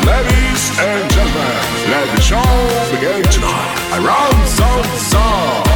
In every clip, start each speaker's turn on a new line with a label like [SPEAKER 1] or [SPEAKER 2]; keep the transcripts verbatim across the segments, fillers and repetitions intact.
[SPEAKER 1] Ladies and gentlemen, let the show begin tonight. Around Zam Zam.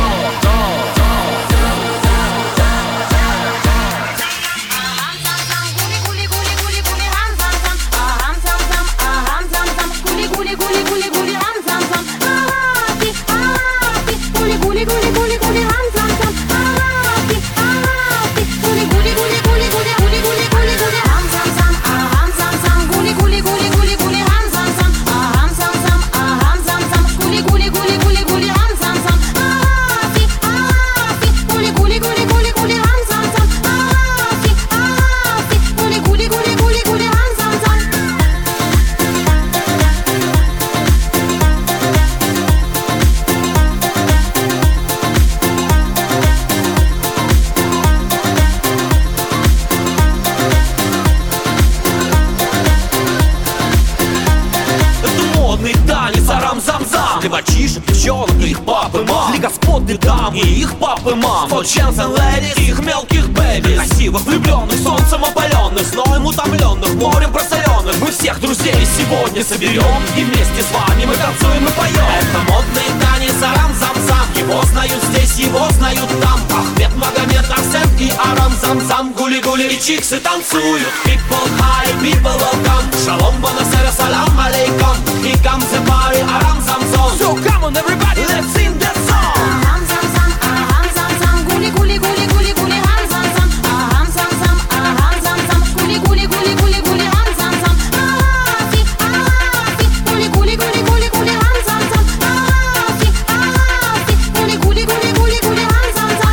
[SPEAKER 2] Для мальчишек, девчонок и их пап и мам, для господ и дам и их пап и мам, for chance and ladies и их мелких бэби, красивых, влюбленных, солнцем опаленных, сноем утомленных, морем просоленных. Мы всех друзей сегодня соберем, и вместе с вами мы танцуем и поем. Это модный танец арам-зам-зам, его знают здесь, его знают там. Ахмед, Магомед, Арсен и арам-зам-зам, гули-гули и чиксы танцуют. People high, people welcome, шалом, бонасера, салам алейкум. Here comes the party, арам-зам-зам. So come on everybody, let's sing that song. Aham zam zam, aham zam zam, guli guli guli guli guli ham zam zam. Aham zam zam, aham zam zam, guli guli guli guli guli ham zam zam. Ahati, ahati, guli guli guli guli guli ham zam zam. Ahati, ahati, guli guli guli guli guli ham zам зам.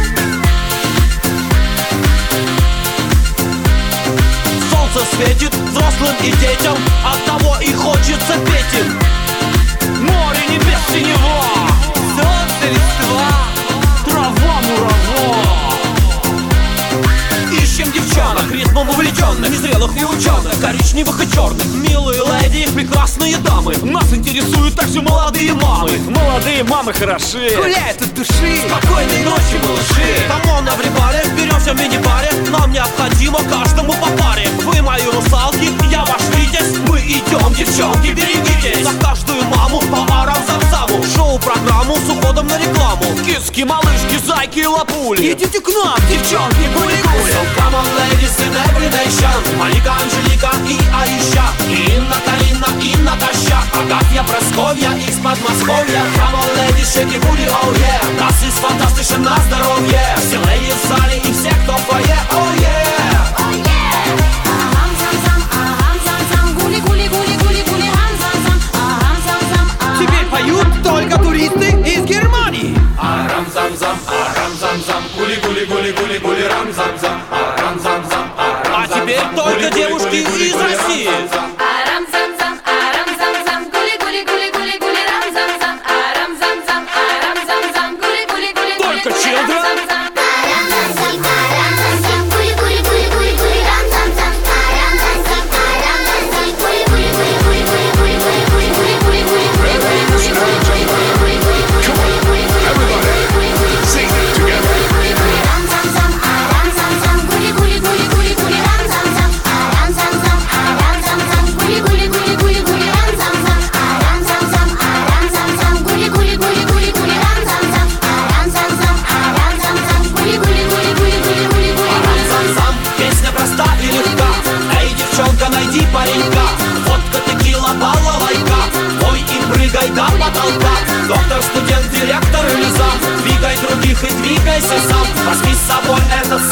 [SPEAKER 2] Солнце светит взрослым и детям, оттого и хочется петь им. Море небес синева, солнце листва, трава мурава. Ищем девчонок, ритмом увлеченных, незрелых и ученых, коричневых и черных. Милые леди, прекрасные дамы, нас интересуют также молодые мамы. Молодые мамы хороши, гуляют от души. Спокойной ночи, малыши. Камон, everybody, беремся в мини-баре. Нам необходимо каждому по паре. Вы мои русалки, я ваш витязь. Мы идем, девчонки, берегитесь. За каждую маму по арам-зам-заму. Шоу-программу с уходом на рекламу. Киски, малышки, зайки и лапули. Идите к нам, девчонки, гули-гули. So come on, ladies in every nation. Малика, Анжелика и Аиша, и Инна, Карина и Наташа, Агафья, Просковья из Подмосковья. Come on, ladies, shake your booty, oh yeah. Das ist fantastisch на здоровье. Все леди в зале и все, кто в фойе, oh yeah. Oh yeah. Aham zam zam, aham zam zam, гули гули гули гули гули хам зам зам. Aham zam zam, aham. Теперь поют только туристы из Германии. Арам зам зам, арам зам зам, гули гули гули гули гули рам зам зам. Арам зам зам, арам. А теперь только девушки из России. Арам зам зам, арам зам зам, гули гули гули гули гули рам зам зам. Арам зам зам, арам зам зам, гули гули гули гули гули рам зам зам. Арам зам зам, арам зам зам, гули гули гули гули гули рам зам зам. Арам зам зам, арам зам зам, гули гули гули гули гули гули гули гули гули гули гули гули гули гули гули гули гули.
[SPEAKER 1] Sing it together.
[SPEAKER 2] Арам зам зам, арам зам зам, гули гули гули гули гули рам зам зам. Арам зам зам, арам зам зам, гули гули гули гули гули рам зам зам. Арам зам зам, арам зам зам, гули гули гули гули гули рам зам зам. Арам зам зам, арам зам зам, гули гули гули гули гули гули гули. Арам зам зам, песня проста и легка. Эй, девчонка, найди паренька. Водка, текила, балалайка. Пой и прыгай до потолка. Доктор, студент, директор или зам. Двигай других и двигайся сам. Возьми с собой этот